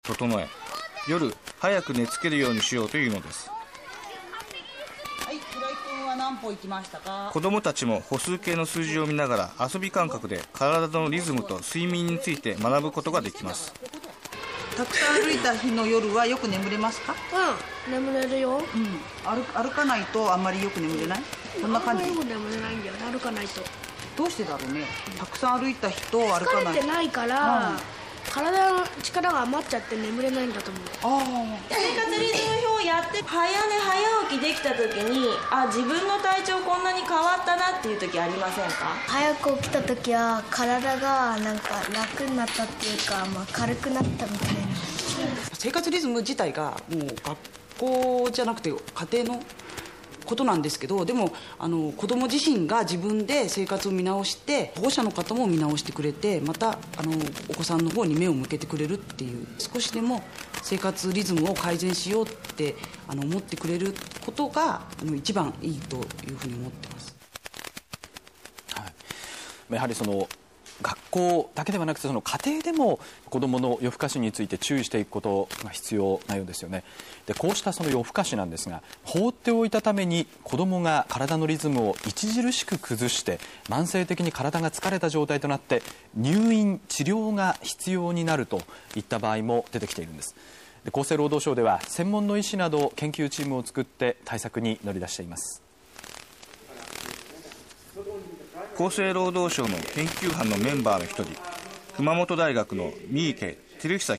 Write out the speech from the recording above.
整え、夜早く寝つけるようにしようというのです。 はい、村井君は何歩行きましたか？ 子どもたちも歩数計の数字を見ながら遊び感覚で体のリズムと睡眠について学ぶことができます。 たくさん歩いた日の夜はよく眠れますか？ 眠れるよ。 歩かないとあんまりよく眠れない？こんな感じ。 よく眠れないんだよね、歩かないと。 どうしてだろうね。たくさん歩いた日と歩かない。 疲れてないから、体の力が余っちゃって眠れないんだと思う。 生活リズム表をやって早寝早起きできた時に自分の体調こんなに変わったなっていう時ありませんか？ 早く起きた時は体がなんか楽になったっていうか、軽くなったみたいな。 生活リズム自体がもう学校じゃなくて家庭のことなんですけど、でも子ども自身が自分で生活を見直して、保護者の方も見直してくれて、またお子さんの方に目を向けてくれるっていう、少しでも生活リズムを改善しようって思ってくれることが一番いいというふうに思ってます。 やはり学校だけではなくて家庭でも子どもの夜更かしについて注意していくことが必要なようですよね。でこうした夜更かしなんですが、放っておいたために子どもが体のリズムを著しく崩して慢性的に体が疲れた状態となって入院治療が必要になるといった場合も出てきているんです。で厚生労働省では専門の医師など研究チームを作って対策に乗り出しています。 厚生労働省の研究班のメンバーの一人、熊本大学の三池照久